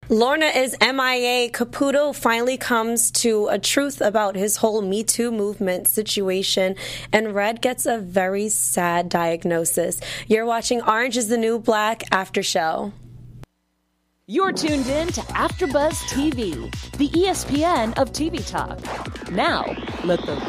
Lorna is MIA. Caputo finally comes to a truth about his whole Me Too movement situation, and Red gets a very sad diagnosis. You're watching Orange is the New Black After Show. You're tuned in to AfterBuzz TV, the ESPN of TV talk. Now, let the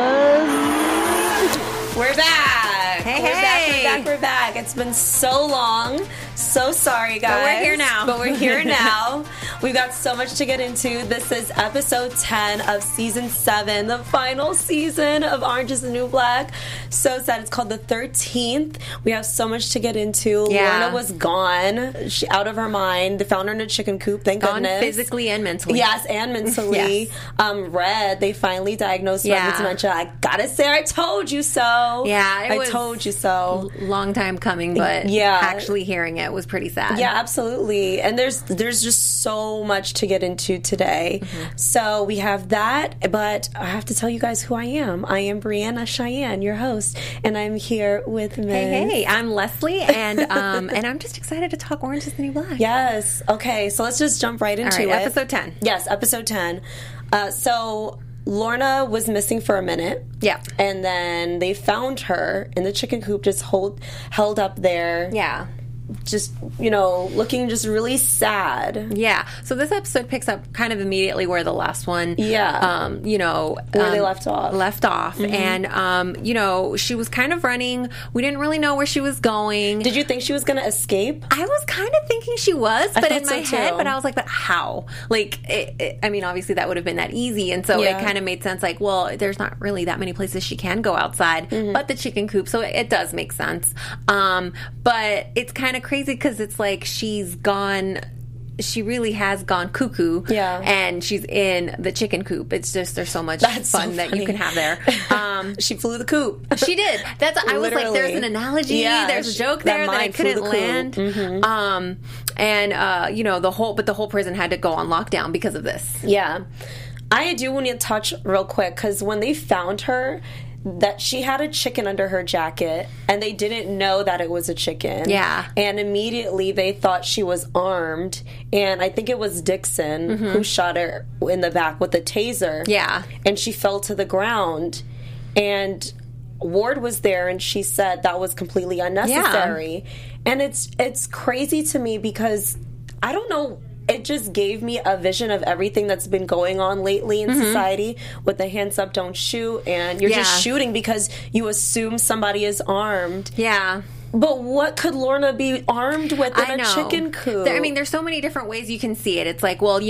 buzz... We're back. Hey, We're back. It's been so long. So sorry, guys. But we're here now. But we're here now. We've got so much to get into. This is episode 10 of season 7, the final season of Orange is the New Black. So sad. It's called the 13th. We have so much to get into. Yeah. Lorna was gone. She out of her mind. They found her in a chicken coop. Thank goodness. Physically and mentally. Yes, and mentally. Yes. Red, they finally diagnosed Red with dementia. I gotta say, I told you so. Yeah, I told you so. Long time coming, but actually hearing it was pretty sad. Yeah, absolutely. And there's just so much to get into today. Mm-hmm. So we have that, but I have to tell you guys who I am. I am Brianna Cheyenne, your host, and I'm here with Miss. Hey, I'm Leslie, and and I'm just excited to talk Orange is the New Black. Yes. Okay, so let's just jump right into it. Episode 10. Yes, episode 10. So Lorna was missing for a minute. Yeah. And then they found her in the chicken coop, just held up there. Yeah. Just, looking just really sad. Yeah. So this episode picks up kind of immediately where the last one, where they left off. Mm-hmm. And, she was kind of running. We didn't really know where she was going. Did you think she was going to escape? I was kind of thinking she was, but in my head, too. But I was like, but how? Like, obviously that would have been that easy. And so it kind of made sense. Like, well, there's not really that many places she can go outside, but the chicken coop. So it does make sense. But it's kind of crazy because it's like she really has gone cuckoo, and she's in the chicken coop. It's just there's so much fun that you can have there. She flew the coop. She did. I was like, there's an analogy, there's a joke there that I couldn't land. Mm-hmm. The whole prison had to go on lockdown because of this. Yeah, I do want to touch real quick because when they found her, that she had a chicken under her jacket, and they didn't know that it was a chicken. Yeah. And immediately they thought she was armed, and I think it was Dixon who shot her in the back with a taser. Yeah. And she fell to the ground, and Ward was there, and she said that was completely unnecessary. Yeah. And it's crazy to me because I don't know. It just gave me a vision of everything that's been going on lately in society with the hands up, don't shoot, and you're just shooting because you assume somebody is armed. Yeah. But what could Lorna be armed with in a chicken coop? There's so many different ways you can see it. It's like, well,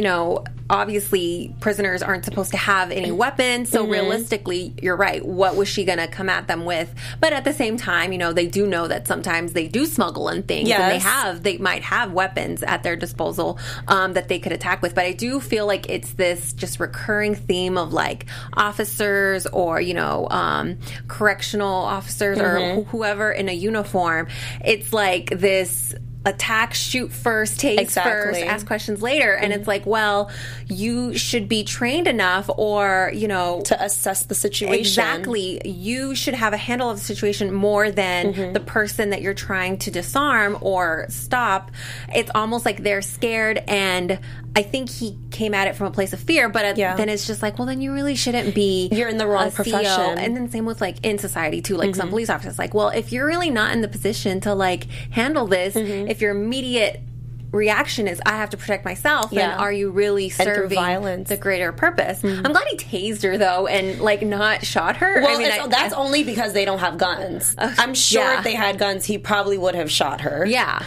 obviously prisoners aren't supposed to have any weapons, so realistically, you're right. What was she going to come at them with? But at the same time, they do know that sometimes they do smuggle in things, and they might have weapons at their disposal that they could attack with. But I do feel like it's this just recurring theme of like officers or correctional officers or whoever in a uniform. It's like this attack, shoot first, tase first, ask questions later. And it's like, well, you should be trained enough or, to assess the situation. Exactly. You should have a handle of the situation more than the person that you're trying to disarm or stop. It's almost like they're scared, and I think he came at it from a place of fear, but then it's just like, well, then you really shouldn't be. You're in the wrong profession. And then same with like in society too, like some police officers, like, well, if you're really not in the position to like handle this, if your immediate reaction is I have to protect myself, then are you really serving the greater purpose? I'm glad he tased her though and like not shot her. Well, that's only because they don't have guns. I'm sure if they had guns, he probably would have shot her. Yeah.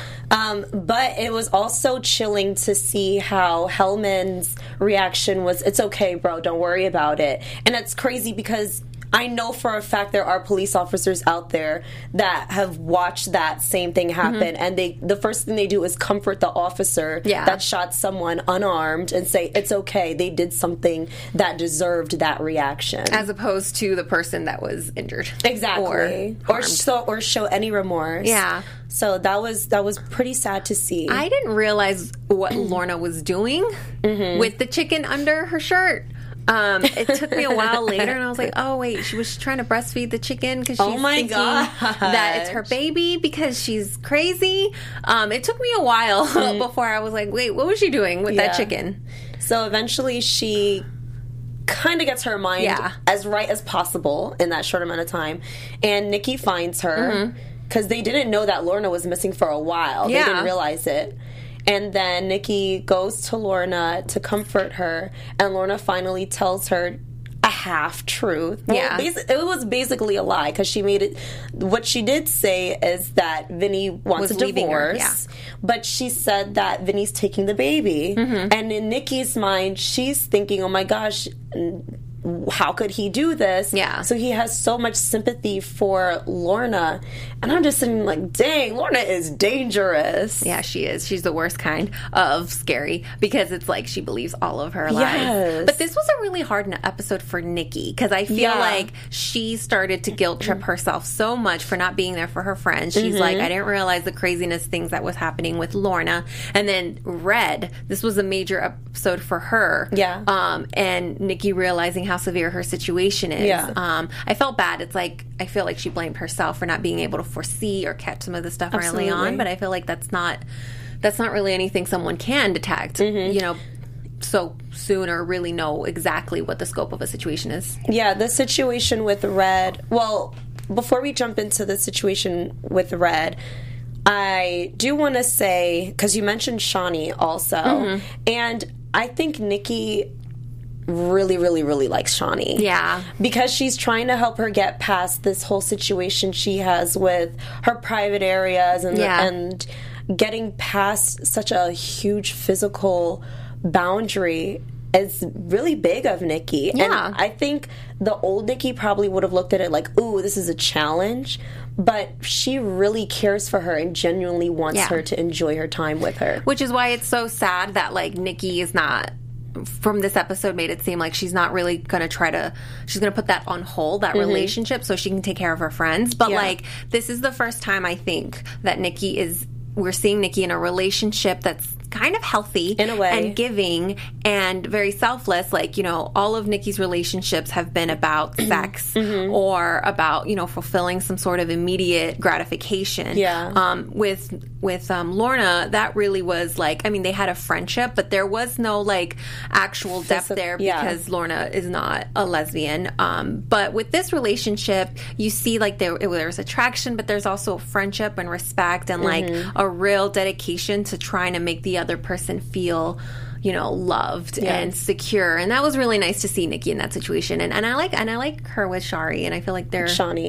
But it was also chilling to see how Hellman's reaction was, it's okay, bro, don't worry about it. And it's crazy because I know for a fact there are police officers out there that have watched that same thing happen, and the first thing they do is comfort the officer that shot someone unarmed and say, it's okay, they did something that deserved that reaction. As opposed to the person that was injured. Exactly. Or show any remorse. Yeah. So that was pretty sad to see. I didn't realize what Lorna was doing with the chicken under her shirt. It took me a while later, and I was like, oh, wait, she was trying to breastfeed the chicken because she's thinking that it's her baby because she's crazy. It took me a while before I was like, wait, what was she doing with that chicken? So eventually she kind of gets her mind as right as possible in that short amount of time. And Nikki finds her because they didn't know that Lorna was missing for a while. They didn't realize it. And then Nikki goes to Lorna to comfort her, and Lorna finally tells her a half-truth. Well, it was basically a lie, because she made it... What she did say is that Vinny wants a divorce, but she said that Vinny's taking the baby. And in Nikki's mind, she's thinking, oh my gosh... how could he do this? So he has so much sympathy for Lorna. And I'm just sitting like, dang, Lorna is dangerous. Yeah, she is. She's the worst kind of scary, because it's like she believes all of her lies. But this was a really hard episode for Nikki, because I feel like she started to guilt trip herself so much for not being there for her friends. She's like, I didn't realize the craziness things that was happening with Lorna. And then Red, this was a major episode for her. And Nikki realizing how severe her situation is. I felt bad. It's like, I feel like she blamed herself for not being able to foresee or catch some of the stuff early on, but I feel like that's not really anything someone can detect, you know, so soon, or really know exactly what the scope of a situation is. Yeah, the situation with Red, well, before we jump into the situation with Red, I do want to say, because you mentioned Shawnee also, and I think Nikki really, really, really likes Shawnee. Because she's trying to help her get past this whole situation she has with her private areas and getting past such a huge physical boundary is really big of Nikki. And I think the old Nikki probably would have looked at it like, ooh, this is a challenge. But she really cares for her and genuinely wants her to enjoy her time with her. Which is why it's so sad that, like, Nikki is not... from this episode made it seem like she's not really going to she's going to put that on hold, that relationship, so she can take care of her friends. But like, this is the first time I think that we're seeing Nikki in a relationship that's kind of healthy in a way, and giving and very selfless. Like, you know, all of Nikki's relationships have been about sex or about, you know, fulfilling some sort of immediate gratification. With Lorna, that really was like, I mean, they had a friendship, but there was no like actual depth there, because Lorna is not a lesbian. But with this relationship, you see like there's attraction, but there's also friendship and respect and like a real dedication to trying to make the other person feel, you know, loved and secure. And that was really nice to see Nikki in that situation. And I like her with Shari, and I feel like they're Shawnee,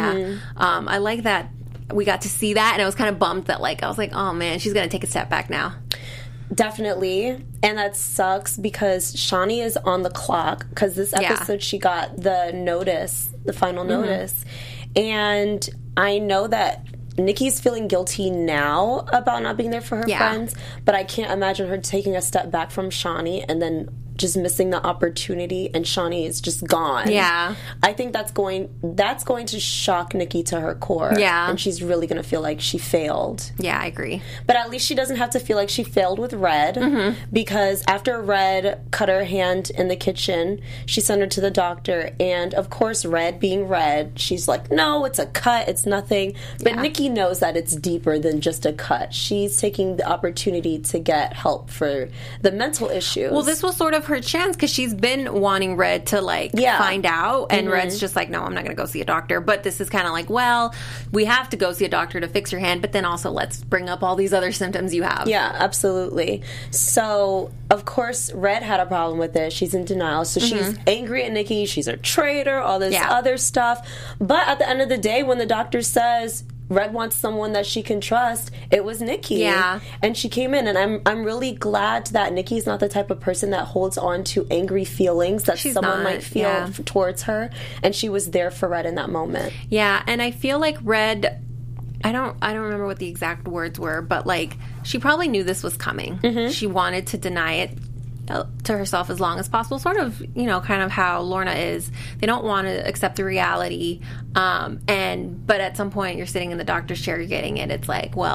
I like that we got to see that, and I was kind of bummed that, like, I was like, oh man, she's gonna take a step back now. Definitely. And that sucks, because Shawnee is on the clock, because this episode she got the notice, the final notice. And I know that Nikki's feeling guilty now about not being there for her friends, but I can't imagine her taking a step back from Shawnee and then just missing the opportunity, and Shawnee is just gone. I think that's going to shock Nikki to her core. And she's really going to feel like she failed. I agree. But at least she doesn't have to feel like she failed with Red, because after Red cut her hand in the kitchen, she sent her to the doctor, and of course Red being Red, she's like, no, it's a cut, it's nothing. But Nikki knows that it's deeper than just a cut. She's taking the opportunity to get help for the mental issues. Well, this was sort of her chance, because she's been wanting Red to like find out, and Red's just like, no, I'm not going to go see a doctor. But this is kind of like, well, we have to go see a doctor to fix your hand, but then also let's bring up all these other symptoms you have. Absolutely. So of course Red had a problem with it. She's in denial, so she's angry at Nikki, she's a traitor, all this other stuff. But at the end of the day, when the doctor says Red wants someone that she can trust, it was Nikki. And she came in, and I'm really glad that Nikki's not the type of person that holds on to angry feelings that someone might feel towards her, and she was there for Red in that moment. And I feel like Red, I don't remember what the exact words were, but like, she probably knew this was coming. She wanted to deny it to herself as long as possible, sort of, you know, kind of how Lorna is. They don't want to accept the reality, but at some point you're sitting in the doctor's chair, you're getting it. It's like, well,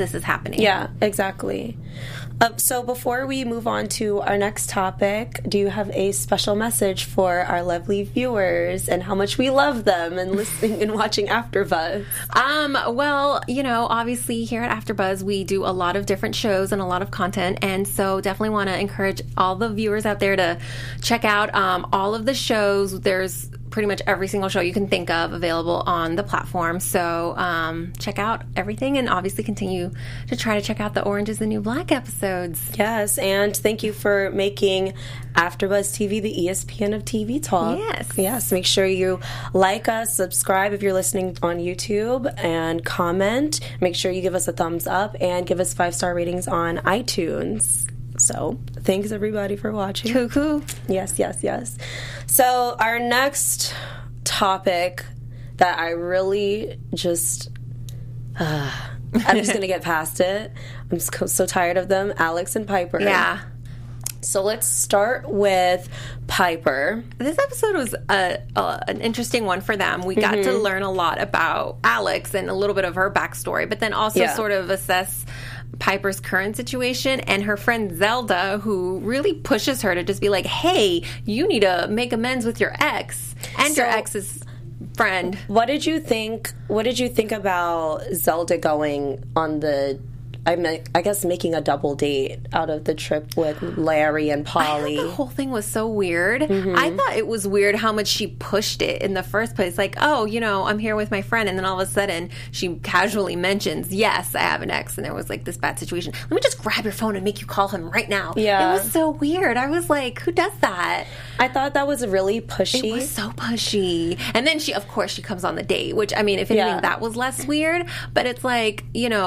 this is happening. Yeah, exactly. So before we move on to our next topic, do you have a special message for our lovely viewers and how much we love them and listening and watching AfterBuzz? Well, obviously here at AfterBuzz, we do a lot of different shows and a lot of content, and so definitely want to encourage all the viewers out there to check out all of the shows. There's pretty much every single show you can think of available on the platform. So check out everything, and obviously continue to try to check out the Orange is the New Black episodes. Yes, and thank you for making AfterBuzz TV the ESPN of TV talk. Yes, make sure you like us, subscribe if you're listening on YouTube, and comment. Make sure you give us a thumbs up and give us 5-star ratings on iTunes. So, thanks everybody for watching. Cuckoo. Yes. So, our next topic that I really just... I'm just going to get past it. I'm so tired of them. Alex and Piper. Yeah. So let's start with Piper. This episode was an interesting one for them. We got to learn a lot about Alex and a little bit of her backstory, but then also sort of assess Piper's current situation and her friend Zelda, who really pushes her to just be like, hey, you need to make amends with your ex and your ex's friend. What did you think about Zelda going on I guess making a double date out of the trip with Larry and Polly? I thought the whole thing was so weird. I thought it was weird how much she pushed it in the first place. Like, oh, I'm here with my friend. And then all of a sudden she casually mentions, yes, I have an ex. And there was like this bad situation. Let me just grab your phone and make you call him right now. Yeah. It was so weird. I was like, who does that? I thought that was really pushy. It was so pushy. And then she comes on the date, which, I mean, if anything, that was less weird. But it's like,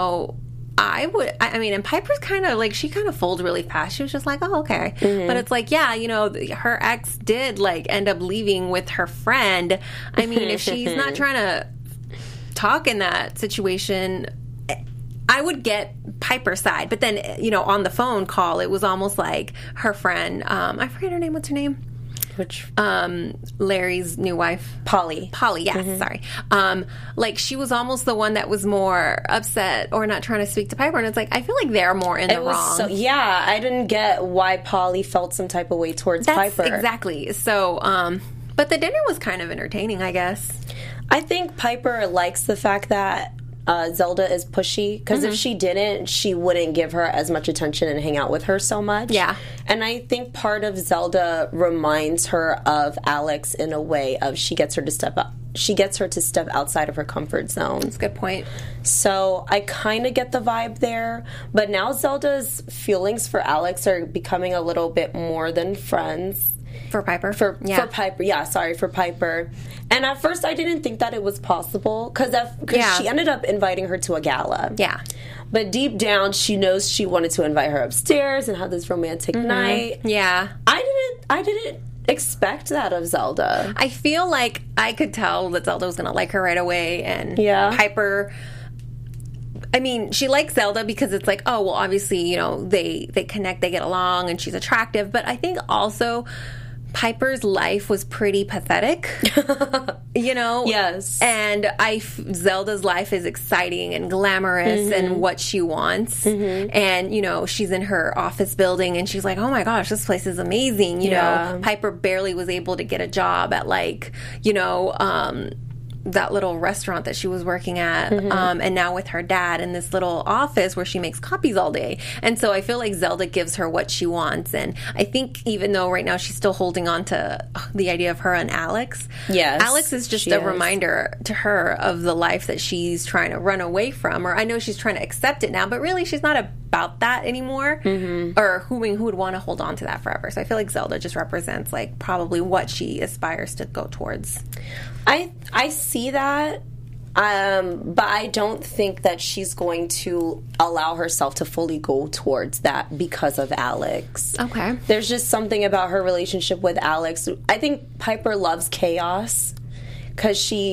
and Piper's kind of like, she kind of folds really fast. She was just like, oh, okay. But it's like, her ex did like end up leaving with her friend. I mean, if she's not trying to talk in that situation, I would get Piper's side. But then, on the phone call, it was almost like her friend, I forget her name. What's her name? Which Larry's new wife, Polly, yes, sorry. Like she was almost the one that was more upset or not trying to speak to Piper, and it's like I feel like they're more in the wrong. I didn't get why Polly felt some type of way towards Piper. Exactly. So, but the dinner was kind of entertaining, I guess. I think Piper likes the fact that Zelda is pushy, because if she didn't, she wouldn't give her as much attention and hang out with her so much. Yeah. And I think part of Zelda reminds her of Alex in a way of she gets her to step outside of her comfort zone. That's a good point. So I kind of get the vibe there, but now Zelda's feelings for Alex are becoming a little bit more than friends. For Piper? For Piper. And at first I didn't think that it was possible, because she ended up inviting her to a gala. Yeah. But deep down, she knows she wanted to invite her upstairs and have this romantic night. Yeah. I didn't expect that of Zelda. I feel like I could tell that Zelda was going to like her right away, and Piper... I mean, she likes Zelda because it's like, oh, well, obviously, they connect, they get along, and she's attractive. But I think also Piper's life was pretty pathetic, Yes. And Zelda's life is exciting and glamorous and what she wants. And, she's in her office building and she's like, oh my gosh, this place is amazing. Piper barely was able to get a job at that little restaurant that she was working at, and now with her dad in this little office where she makes copies all day. And so I feel like Zelda gives her what she wants. And I think even though right now she's still holding on to the idea of her and Alex, Alex is just a reminder to her of the life that she's trying to run away from. Or I know she's trying to accept it now, but really she's not about that anymore. Or who would want to hold on to that forever. So I feel like Zelda just represents like probably what she aspires to go towards. I see that, but I don't think that she's going to allow herself to fully go towards that because of Alex. Okay. There's just something about her relationship with Alex. I think Piper loves chaos because she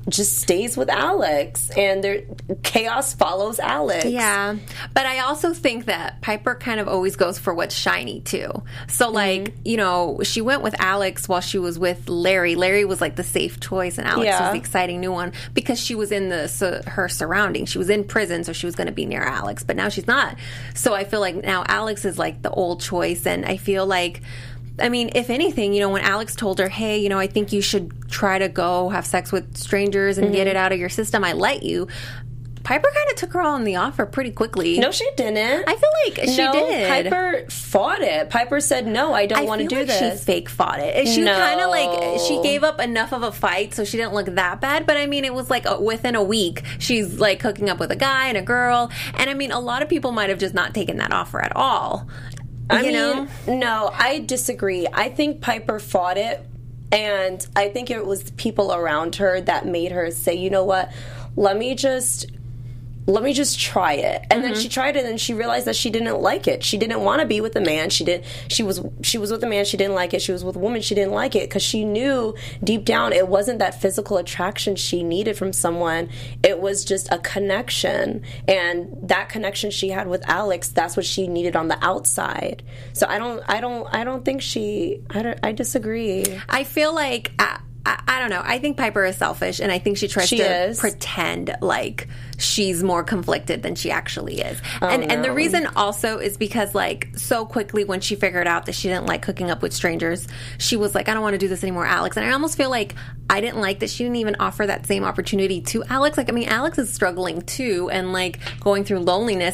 just stays with Alex, and chaos follows Alex. Yeah, but I also think that Piper kind of always goes for what's shiny too. So like, you know, she went with Alex while she was with Larry. Larry was like the safe choice, and Alex was the exciting new one because she was in her surroundings. She was in prison, so she was going to be near Alex, but now she's not. So I feel like now Alex is like the old choice, and I feel like, I mean, if anything, you know, when Alex told her, hey, you know, I think you should try to go have sex with strangers and get it out of your system, I let you, Piper kind of took her on the offer pretty quickly. No, she didn't. I feel like she did. Piper fought it. Piper said, no, I don't want to do this. She fake fought it. She kind of like, she gave up enough of a fight so she didn't look that bad. But I mean, it was like within a week, she's like hooking up with a guy and a girl. And I mean, a lot of people might have just not taken that offer at all. No, I disagree. I think Piper fought it, and I think it was people around her that made her say, you know what, let me just try it. And then she tried it, and she realized that she didn't like it. She didn't want to be with a man. She was with a man, she didn't like it. She was with a woman, she didn't like it, because she knew deep down it wasn't that physical attraction she needed from someone. It was just a connection, and that connection she had with Alex, that's what she needed on the outside. So I disagree. I feel like I don't know. I think Piper is selfish, and I think she tries to pretend like she's more conflicted than she actually is. And the reason also is because, like, so quickly when she figured out that she didn't like hooking up with strangers, she was like, I don't want to do this anymore, Alex. And I almost feel like I didn't like that she didn't even offer that same opportunity to Alex. Like, I mean, Alex is struggling too, and like going through loneliness.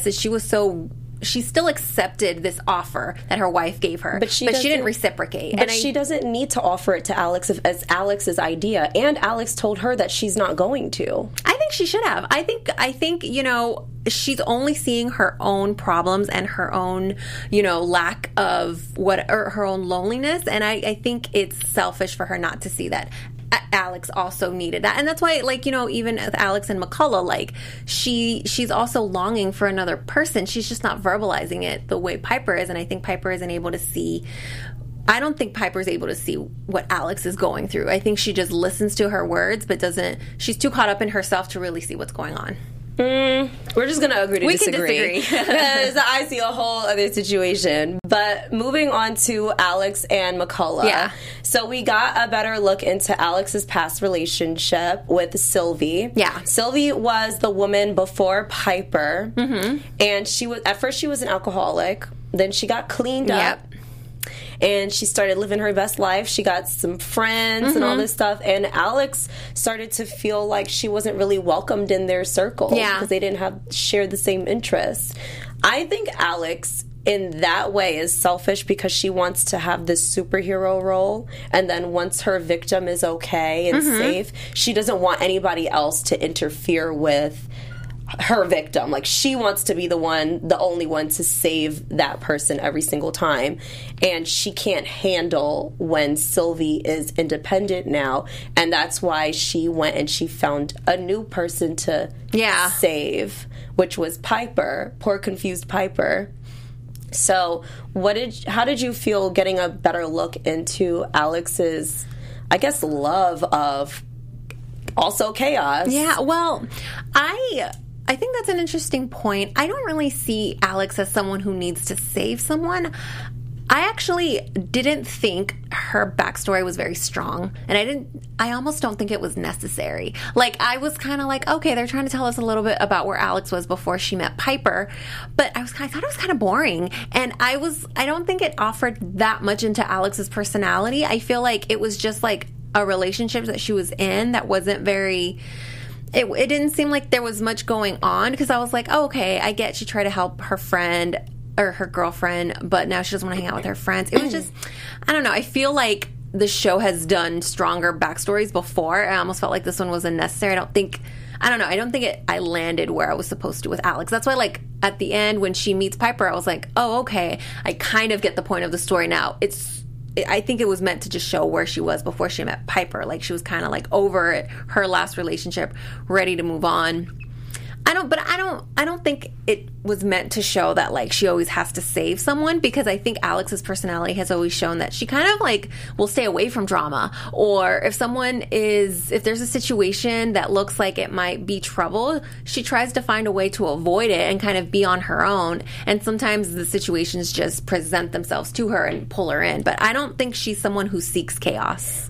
She still accepted this offer that her wife gave her, but she didn't reciprocate. But she doesn't need to offer it to Alex as Alex's idea. And Alex told her that she's not going to. I think she should have. I think you know, she's only seeing her own problems and her own, you know, lack of her own loneliness. And I think it's selfish for her not to see that Alex also needed that. And that's why, like, you know, even with Alex and McCullough, like, she's also longing for another person. She's just not verbalizing it the way Piper is. And I think Piper isn't able to see. I don't think Piper's able to see what Alex is going through. I think she just listens to her words, but she's too caught up in herself to really see what's going on. We're just going to agree to disagree. Because I see a whole other situation. But moving on to Alex and McCullough. Yeah. So we got a better look into Alex's past relationship with Sylvie. Yeah. Sylvie was the woman before Piper. Mm-hmm. And at first she was an alcoholic. Then she got cleaned up. And she started living her best life. She got some friends and all this stuff. And Alex started to feel like she wasn't really welcomed in their circle. Because they didn't share the same interests. I think Alex, in that way, is selfish because she wants to have this superhero role. And then once her victim is okay and safe, she doesn't want anybody else to interfere with her victim. Like, she wants to be the only one to save that person every single time. And she can't handle when Sylvie is independent now. And that's why she went and she found a new person to save, which was Piper. Poor confused Piper. So how did you feel getting a better look into Alex's, I guess, love of also chaos? Yeah, well, I think that's an interesting point. I don't really see Alex as someone who needs to save someone. I actually didn't think her backstory was very strong, and I almost don't think it was necessary. Like, I was kind of like, okay, they're trying to tell us a little bit about where Alex was before she met Piper, but I thought it was kind of boring, and I don't think it offered that much into Alex's personality. I feel like it was just like a relationship that she was in that wasn't very. It didn't seem like there was much going on, because I was like, oh, okay, I get she tried to help her friend or her girlfriend, but now she doesn't want to hang out with her friends. It was just, I don't know. I feel like the show has done stronger backstories before. I almost felt like this one was unnecessary. I don't think I landed where I was supposed to with Alex. That's why, like, at the end when she meets Piper, I was like, oh, okay, I kind of get the point of the story now. I think it was meant to just show where she was before she met Piper. Like, she was kind of like over it, her last relationship, ready to move on. I don't think it was meant to show that like she always has to save someone, because I think Alex's personality has always shown that she kind of like will stay away from drama, or if there's a situation that looks like it might be trouble, she tries to find a way to avoid it and kind of be on her own. And sometimes the situations just present themselves to her and pull her in. But I don't think she's someone who seeks chaos.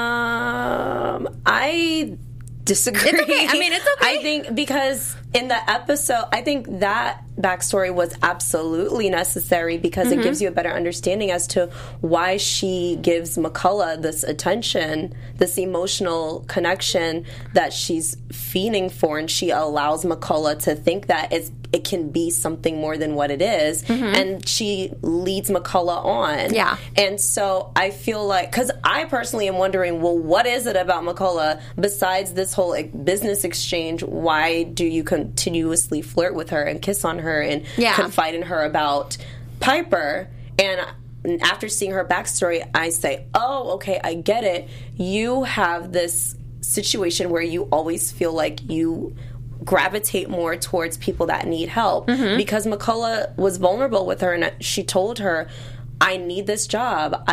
I disagree. It's okay. I mean, it's okay. I think because in the episode, I think that backstory was absolutely necessary because it gives you a better understanding as to why she gives McCullough this attention, this emotional connection that she's fiending for, and she allows McCullough to think that it can be something more than what it is, and she leads McCullough on. Yeah. And so I feel like, because I personally am wondering, well, what is it about McCullough besides this whole business exchange? Why do you continuously flirt with her and kiss on her and confide in her about Piper? And after seeing her backstory, I say, oh, okay, I get it. You have this situation where you always feel like you gravitate more towards people that need help, because McCullough was vulnerable with her, and she told her, I need this job.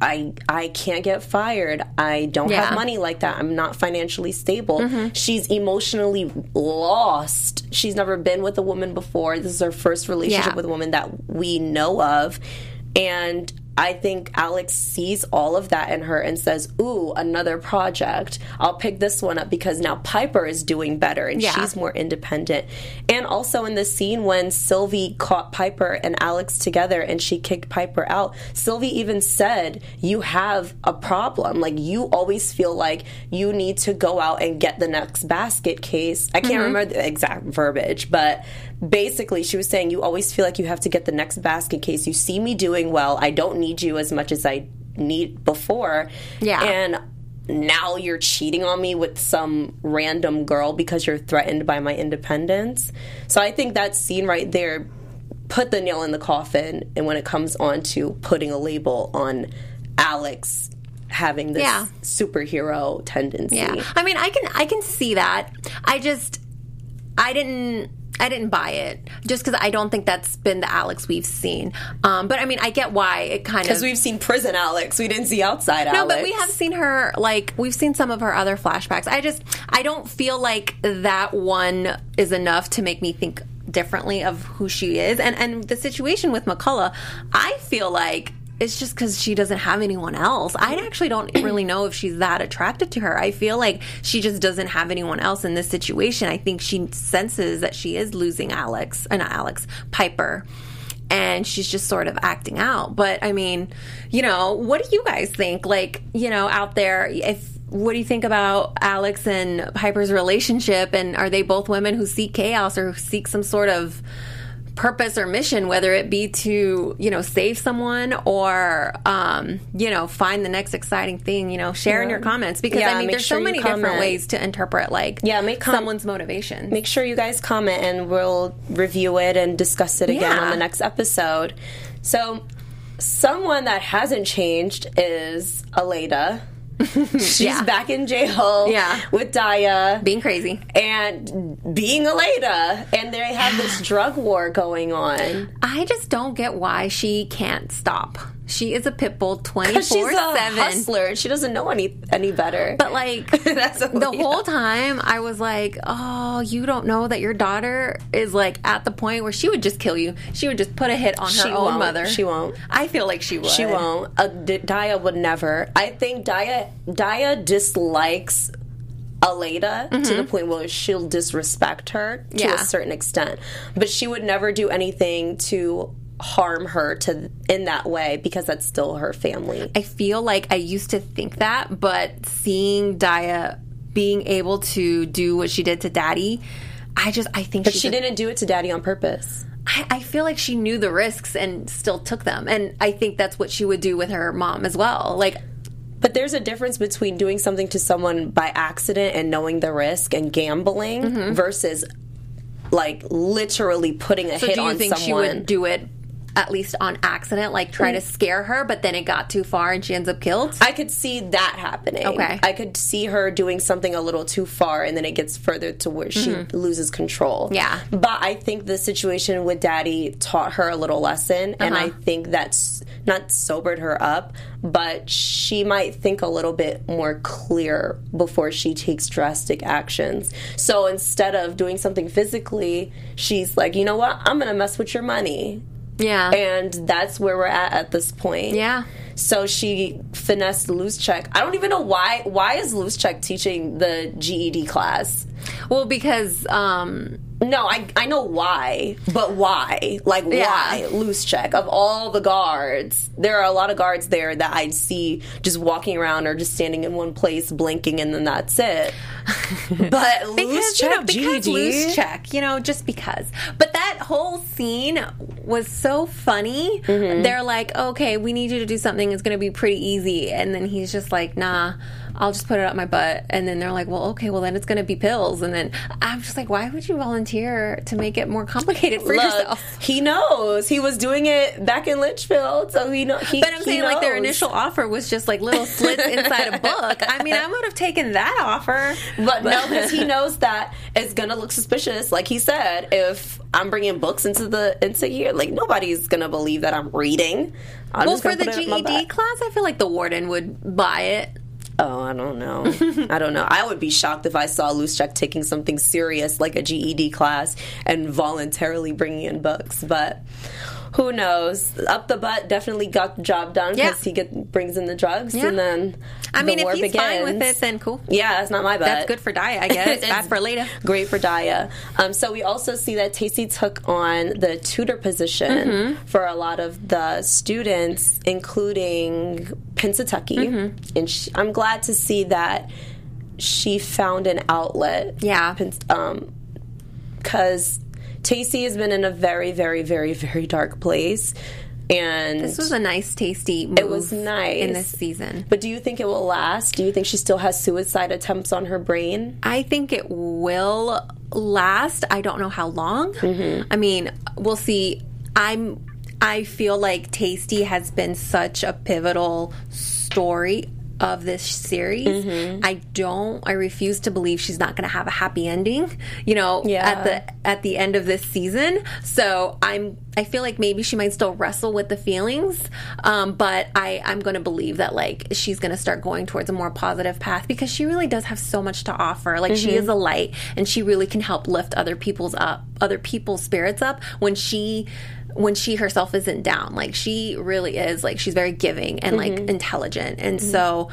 I can't get fired. I don't have money like that. I'm not financially stable. She's emotionally lost. She's never been with a woman before. This is her first relationship with a woman that we know of. And I think Alex sees all of that in her and says, ooh, another project. I'll pick this one up because now Piper is doing better and she's more independent. And also in the scene when Sylvie caught Piper and Alex together and she kicked Piper out, Sylvie even said, you have a problem. Like, you always feel like you need to go out and get the next basket case. I can't remember the exact verbiage, but basically she was saying, you always feel like you have to get the next basket case. You see me doing well. I don't need you as much as I need before. Yeah. And now you're cheating on me with some random girl because you're threatened by my independence. So I think that scene right there put the nail in the coffin. And when it comes on to putting a label on Alex having this superhero tendency. Yeah. I mean, I can see that. I didn't buy it just because I don't think that's been the Alex we've seen. But I mean, I get why it kind of... Because we've seen prison Alex. We didn't see outside Alex. No, but we have seen her, like, we've seen some of her other flashbacks. I don't feel like that one is enough to make me think differently of who she is. And the situation with McCullough, I feel like it's just because she doesn't have anyone else. I actually don't really know if she's that attracted to her. I feel like she just doesn't have anyone else in this situation. I think she senses that she is losing Piper. And she's just sort of acting out. But, I mean, what do you guys think? Like, out there, what do you think about Alex and Piper's relationship? And are they both women who seek chaos or who seek some sort of purpose or mission, whether it be to, save someone or, find the next exciting thing, share in your comments, because there's so many different ways to interpret someone's motivation. Make sure you guys comment and we'll review it and discuss it again on the next episode. So someone that hasn't changed is Aleida. She's back in jail with Daya. Being crazy. And being Aleida. And they have this drug war going on. I just don't get why she can't stop. She is a pit bull 24/7. She's a hustler. She doesn't know any better. But that's the whole time I was like, oh, you don't know that your daughter is like at the point where she would just kill you. She would just put a hit on her own mother. She won't. I feel like she would. She won't. Daya would never. I think Daya dislikes Aleida to the point where she'll disrespect her to a certain extent. But she would never do anything to harm her in that way, because that's still her family. I feel like I used to think that, but seeing Daya being able to do what she did to Daddy, I think she didn't do it to Daddy on purpose. I feel like she knew the risks and still took them, and I think that's what she would do with her mom as well. But there's a difference between doing something to someone by accident and knowing the risk and gambling versus literally putting a hit on someone. So do you think she would do it at least on accident, like try to scare her, but then it got too far and she ends up killed? I could see that happening. Okay. I could see her doing something a little too far and then it gets further to where she loses control. Yeah. But I think the situation with Daddy taught her a little lesson, and I think that's not sobered her up, but she might think a little bit more clear before she takes drastic actions. So instead of doing something physically, she's like, you know what? I'm going to mess with your money. Yeah. And that's where we're at this point. Yeah. So she finessed Luschek. I don't even know why. Why is Luschek teaching the GED class? Well, because No, I know why, but why? Like, why? Luschek. Of all the guards, there are a lot of guards there that I'd see just walking around or just standing in one place, blinking, and then that's it. But Luschek, because GED? Luschek, just because. But that whole scene was so funny. They're like, okay, we need you to do something. It's going to be pretty easy. And then he's just like, nah, I'll just put it up my butt. And then they're like, well, okay, well, then it's going to be pills. And then I'm just like, why would you volunteer to make it more complicated for yourself? He knows. He was doing it back in Litchfield, so he knows. But I'm saying, like, their initial offer was just like little slits inside a book. I mean, I would have taken that offer. But no, because he knows that it's going to look suspicious. Like he said, if I'm bringing books into here, like, nobody's going to believe that I'm reading. Well, for the GED class, I feel like the warden would buy it. Oh, I don't know. I don't know. I would be shocked if I saw Luschek taking something serious like a GED class and voluntarily bringing in books. But who knows? Up the butt definitely got the job done because he brings in the drugs and then the war if he's begins. fine with it, then cool. Yeah, that's not my butt. That's good for Daya, I guess. Bad for Leda. Great for Daya. So we also see that Tacy took on the tutor position for a lot of the students, including Pennsatucky. And I'm glad to see that she found an outlet. Yeah. Because Tacy has been in a very, very, very, very dark place. And this was a nice, tasty move. It was nice. In this season. But do you think it will last? Do you think she still has suicide attempts on her brain? I think it will last. I don't know how long. I mean, we'll see. I feel like Tasty has been such a pivotal story of this series. I refuse to believe she's not going to have a happy ending, at the end of this season. So I feel like maybe she might still wrestle with the feelings, but I'm going to believe that, like, she's going to start going towards a more positive path because she really does have so much to offer. Like, she is a light, and she really can help lift other people's spirits up when she herself isn't down. Like, she really is, like, she's very giving and like intelligent, and so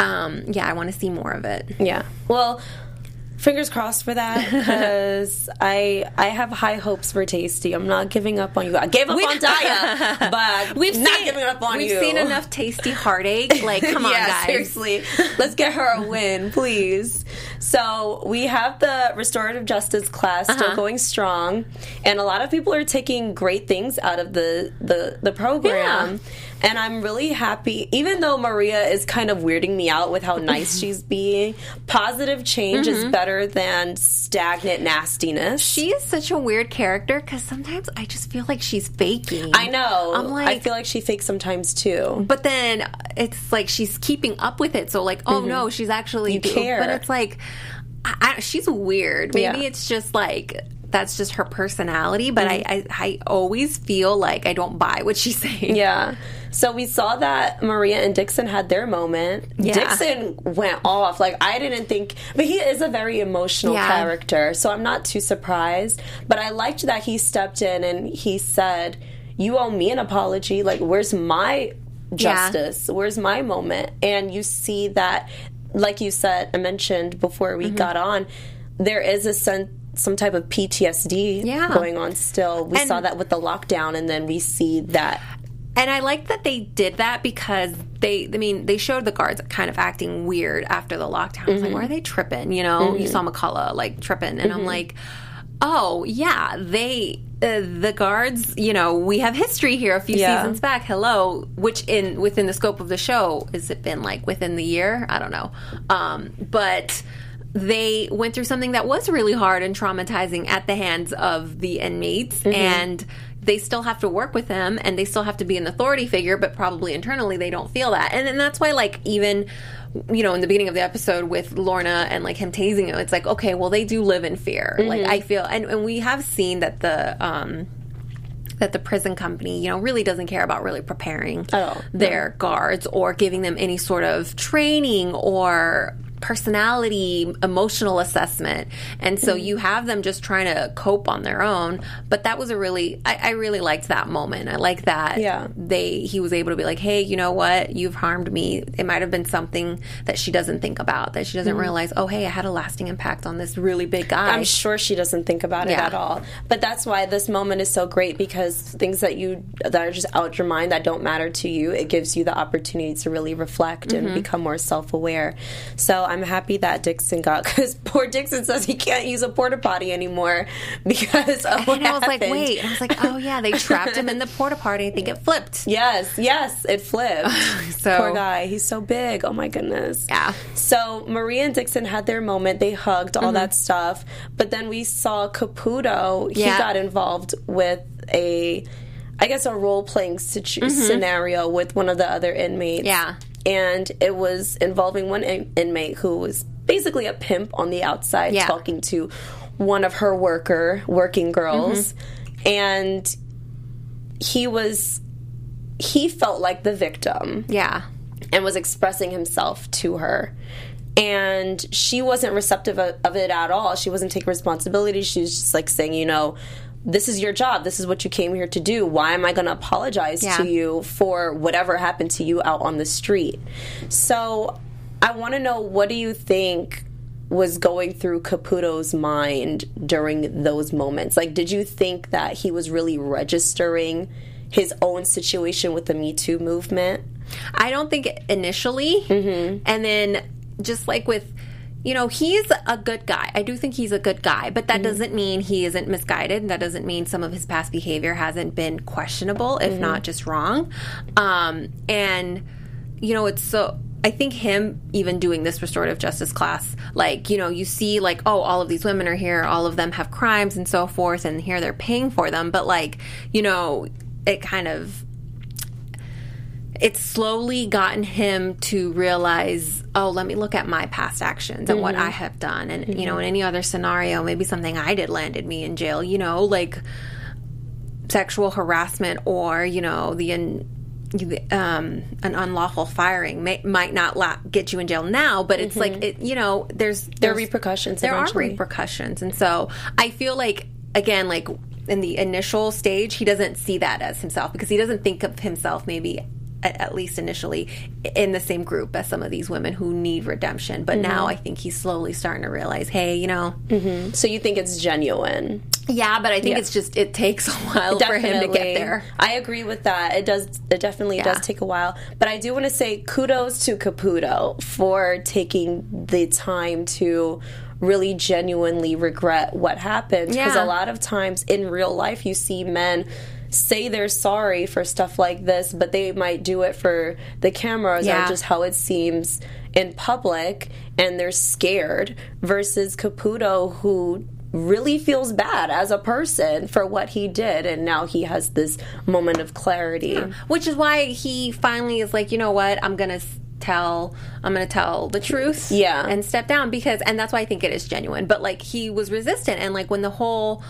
I want to see more of it. Well, fingers crossed for that, because I have high hopes for Tasty. I'm not giving up on you. I gave up on Daya, but we've not giving up on you. We've seen enough Tasty heartache. Like, come on, guys. Seriously. Let's get her a win, please. So we have the restorative justice class still going strong, and a lot of people are taking great things out of the program. And I'm really happy, even though Maria is kind of weirding me out with how nice she's being. Positive change is better than stagnant nastiness. She is such a weird character because sometimes I just feel like she's faking. I know. I'm like, I feel like she fakes sometimes too. But then it's like she's keeping up with it. So, like, oh no, she's actually you care. But it's like, she's weird. Maybe it's just like, that's just her personality, but I always feel like I don't buy what she's saying. Yeah. So we saw that Maria and Dixon had their moment. Yeah. Dixon went off. Like, I didn't think... But he is a very emotional character, so I'm not too surprised. But I liked that he stepped in and he said, you owe me an apology. Like, where's my justice? Where's my moment? And you see that, like you said, I mentioned before we got on, there is a sense... some type of PTSD going on still. We saw that with the lockdown, and then we see that. And I like that they did that because they showed the guards kind of acting weird after the lockdown. I was like, why are they tripping? You saw McCullough, like, tripping. And I'm like, oh, yeah, the guards, we have history here a few seasons back. Hello. Which within the scope of the show, has it been, like, within the year? I don't know. But... they went through something that was really hard and traumatizing at the hands of the inmates, and they still have to work with him and they still have to be an authority figure, but probably internally they don't feel that. And that's why, like, even, you know, in the beginning of the episode with Lorna and like him tasing him, it's like, okay, well, they do live in fear. Like, I feel, and we have seen that the prison company, you know, really doesn't care about really preparing their guards or giving them any sort of training or personality, emotional assessment. And so you have them just trying to cope on their own. But that was I really liked that moment. I like that he was able to be like, hey, you know what? You've harmed me. It might have been something that she doesn't think about, that she doesn't realize, oh, hey, I had a lasting impact on this really big guy. I'm sure she doesn't think about it at all. But that's why this moment is so great, because things that are just out your mind, that don't matter to you, it gives you the opportunity to really reflect and become more self-aware. So I'm happy that Dixon because poor Dixon says he can't use a porta potty anymore because of what happened. I was like, wait. And I was like, oh yeah, they trapped him in the porta potty. I think it flipped. Yes, it flipped. So poor guy. He's so big. Oh my goodness. Yeah. So Maria and Dixon had their moment. They hugged, all that stuff. But then we saw Caputo. He got involved with a role-playing scenario with one of the other inmates. Yeah. And it was involving one inmate who was basically a pimp on the outside, talking to one of her working girls. And he felt like the victim. Yeah. And was expressing himself to her. And she wasn't receptive of it at all. She wasn't taking responsibility. She was just like saying, you know, this is your job. This is what you came here to do. Why am I going to apologize to you for whatever happened to you out on the street? So I want to know, what do you think was going through Caputo's mind during those moments? Like, did you think that he was really registering his own situation with the Me Too movement? I don't think initially. And then just like with, you know, he's a good guy. I do think he's a good guy, but that doesn't mean he isn't misguided. That doesn't mean some of his past behavior hasn't been questionable, if not just wrong. And, you know, I think him even doing this restorative justice class, like, you know, you see like, oh, all of these women are here, all of them have crimes and so forth, and here they're paying for them. But like, you know, it's slowly gotten him to realize, oh, let me look at my past actions and what I have done. And, you know, in any other scenario, maybe something I did landed me in jail, you know, like sexual harassment or, you know, an unlawful firing might not get you in jail now, but it's like, you know, there are repercussions. There eventually are repercussions. And so I feel like, again, like in the initial stage, he doesn't see that as himself, because he doesn't think of himself maybe, at least initially, in the same group as some of these women who need redemption. But now I think he's slowly starting to realize, hey, you know. So you think it's genuine? Yeah, but I think it's just, it takes a while for him to get there. I agree with that. It definitely does take a while. But I do want to say kudos to Caputo for taking the time to really genuinely regret what happened. Because a lot of times in real life, you see men say they're sorry for stuff like this, but they might do it for the cameras or just how it seems in public, and they're scared, versus Caputo, who really feels bad as a person for what he did, and now he has this moment of clarity. Which is why he finally is like, you know what, I'm going to tell the truth and step down, and that's why I think it is genuine. But like, he was resistant, and like when the whole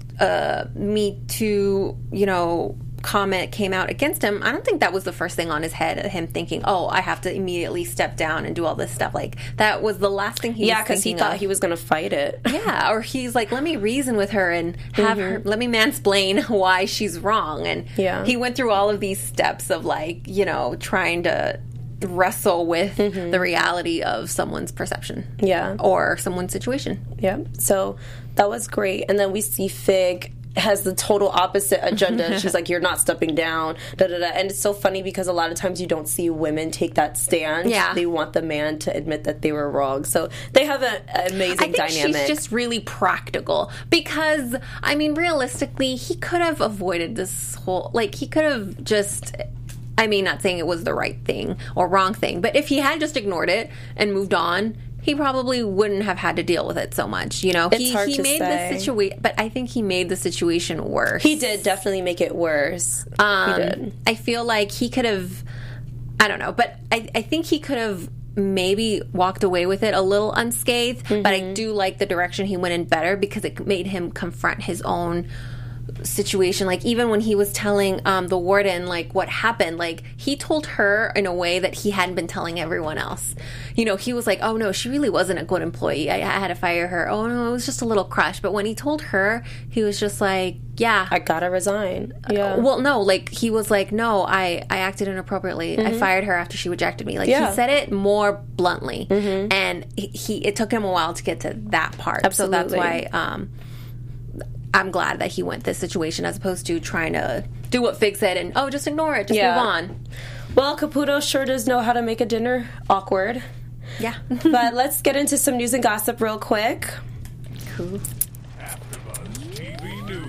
Me Too, you know, comment came out against him, I don't think that was the first thing on his head, him thinking, oh, I have to immediately step down and do all this stuff. Like, that was the last thing he was thinking. Yeah, because he thought he was going to fight it. Yeah, or he's like, let me reason with her and have her, let me mansplain why she's wrong. And he went through all of these steps of like, you know, trying to wrestle with the reality of someone's perception. Yeah. Or someone's situation. Yeah. So that was great. And then we see Fig has the total opposite agenda. She's like, you're not stepping down, da-da-da. And it's so funny because a lot of times you don't see women take that stand. Yeah. They want the man to admit that they were wrong. So they have an amazing dynamic. I think she's just really practical because, I mean, realistically, he could have avoided this whole, like, he could have just... I mean, not saying it was the right thing or wrong thing, but if he had just ignored it and moved on, he probably wouldn't have had to deal with it so much. You know, It's hard he to made say. the situation, but I think he made the situation worse. He did definitely make it worse. He did. I feel like he could have, I don't know, but I think he could have maybe walked away with it a little unscathed, but I do like the direction he went in better because it made him confront his own situation. Like, even when he was telling the warden, like, what happened, like, he told her in a way that he hadn't been telling everyone else. You know, he was like, oh no, she really wasn't a good employee, I had to fire her. Oh no, it was just a little crush. But when he told her, he was just like, yeah, I gotta resign. Yeah. well, no, like, he was like, no, I acted inappropriately. I fired her after she rejected me. Like, Yeah. he said it more bluntly. And it took him a while to get to that part. Absolutely. So that's why I'm glad that he went this situation as opposed to trying to do what Fig said and, oh, just ignore it, just Yeah. move on. Well, Caputo sure does know how to make a dinner awkward. Yeah. But let's get into some news and gossip real quick. Cool. AfterBuzz TV News.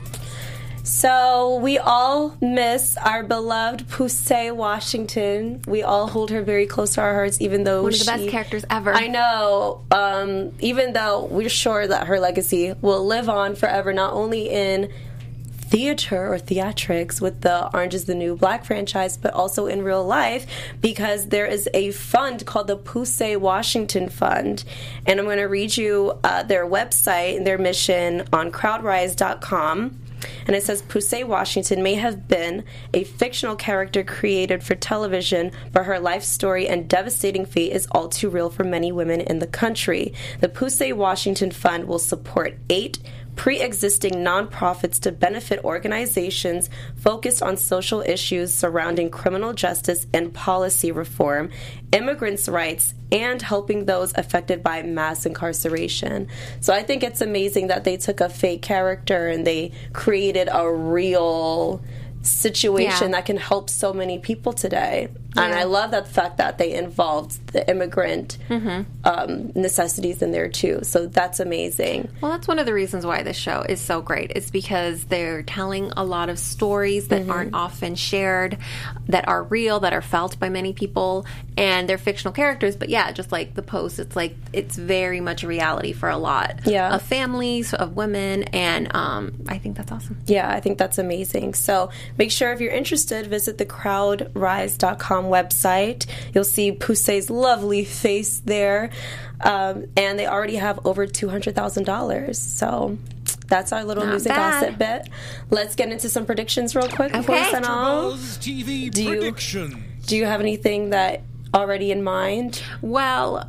So we all miss our beloved Poussey Washington. We all hold her very close to our hearts, even though One of the best characters ever. I know. Even though we're sure that her legacy will live on forever, not only in theater or theatrics with the Orange is the New Black franchise, but also in real life, because there is a fund called the Poussey Washington Fund. And I'm going to read you their website and their mission on crowdrise.com. And it says, Poussey Washington may have been a fictional character created for television, but her life story and devastating fate is all too real for many women in the country. The Poussey Washington Fund will support 8 pre-existing nonprofits to benefit organizations focused on social issues surrounding criminal justice and policy reform, immigrants' rights, and helping those affected by mass incarceration. So I think it's amazing that they took a fake character and they created a real situation that can help so many people today. And I love that fact that they involved the immigrant necessities in there too. So that's amazing. Well, that's one of the reasons why this show is so great. It's because they're telling a lot of stories that aren't often shared, that are real, that are felt by many people, and they're fictional characters. But yeah, just like the Post, it's like it's very much a reality for a lot of families, of women, and I think that's awesome. Yeah, I think that's amazing. So make sure if you're interested, visit the crowdrise.com website. You'll see Poussey's lovely face there. And they already have over $200,000. So that's our little Not news and bad. gossip bit. Let's get into some predictions real quick before we Okay. sign off. AfterBuzz TV Do you- predictions. Do you have anything that already in mind? Well,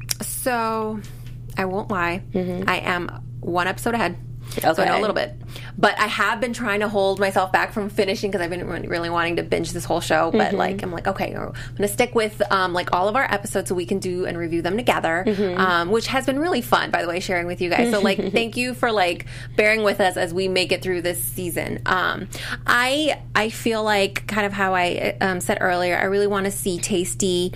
so I won't lie. I am one episode ahead. So I know Okay. a little bit. But I have been trying to hold myself back from finishing because I've been really wanting to binge this whole show. But like, I'm like, okay, I'm going to stick with like all of our episods so we can do and review them together, which has been really fun, by the way, sharing with you guys. So like, thank you for like bearing with us as we make it through this season. I feel like kind of how I said earlier, I really want to see Tasty's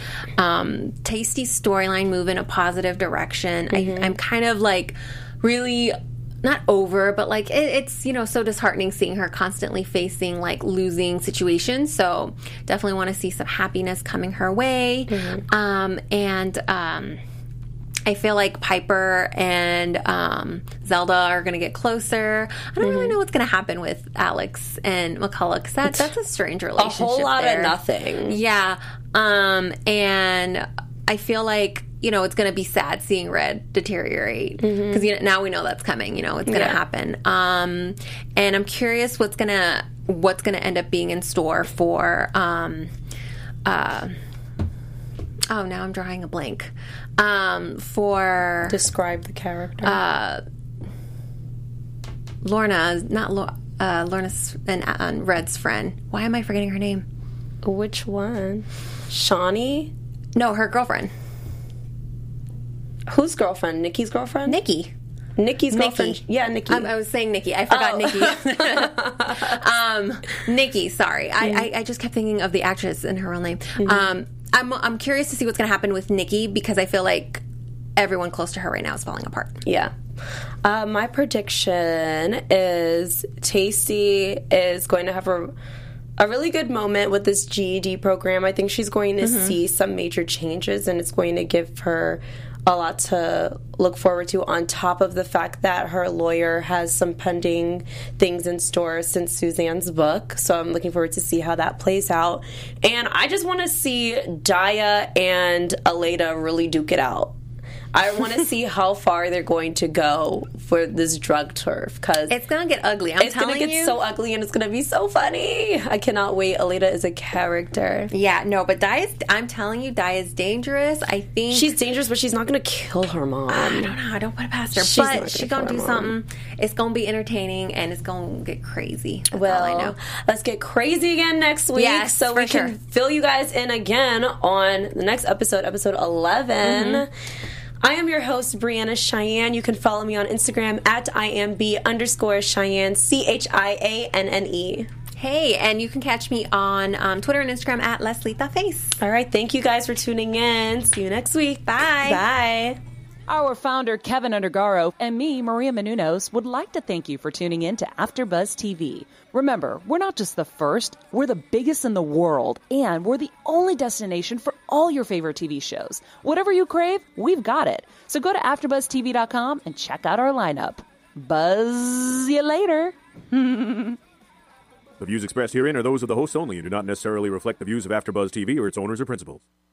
storyline move in a positive direction. I'm kind of like really not over, but like it's, you know, so disheartening seeing her constantly facing like losing situations. So definitely want to see some happiness coming her way. I feel like Piper and Zelda are going to get closer. I don't really know what's going to happen with Alex and McCullough because that's a strange A relationship. whole lot there. of nothing. Yeah. And I feel like, you know, it's going to be sad seeing Red deteriorate because now we know that's coming. You know, it's going to happen. And I'm curious what's going to end up being in store for. Oh, now I'm drawing a blank. For Describe the character. Lorna, not Lorna's and Red's friend. Why am I forgetting her name? Which one? Shawnee? No, her girlfriend, Whose girlfriend? Nikki's girlfriend? Nikki. Nikki's girlfriend. Nikki. Yeah, Nikki. I was saying Nikki. I forgot Nikki. Nikki. Sorry, I just kept thinking of the actress and her real name. I'm curious to see what's going to happen with Nikki because I feel like everyone close to her right now is falling apart. Yeah. My prediction is Tasty is going to have a really good moment with this GED program. I think she's going to see some major changes, and it's going to give her a lot to look forward to, on top of the fact that her lawyer has some pending things in store since Suzanne's book. So I'm looking forward to see how that plays out. And I just want to see Daya and Aleda really duke it out. I want to see how far they're going to go for this drug turf, because it's gonna get ugly. It's gonna get so ugly, and it's gonna be so funny. I cannot wait. Aleda is a character. Yeah, no, but I'm telling you, Daya's dangerous. I think she's dangerous, but she's not gonna kill her mom. I don't know. I don't put it past her. But she's gonna do something. It's gonna be entertaining, and it's gonna get crazy. That's all I know. Let's get crazy again next week, so we can fill you guys in again on the next episode 11. I am your host, Brianna Cheyenne. You can follow me on Instagram at IMB_Cheyenne, CHIANNE. Hey, and you can catch me on Twitter and Instagram at Leslie the Face. All right, thank you guys for tuning in. See you next week. Bye. Bye. Our founder, Kevin Undergaro, and me, Maria Menounos, would like to thank you for tuning in to AfterBuzz TV. Remember, we're not just the first, we're the biggest in the world, and we're the only destination for all your favorite TV shows. Whatever you crave, we've got it. So go to AfterBuzzTV.com and check out our lineup. Buzz you later. The views expressed herein are those of the hosts only and do not necessarily reflect the views of AfterBuzz TV or its owners or principals.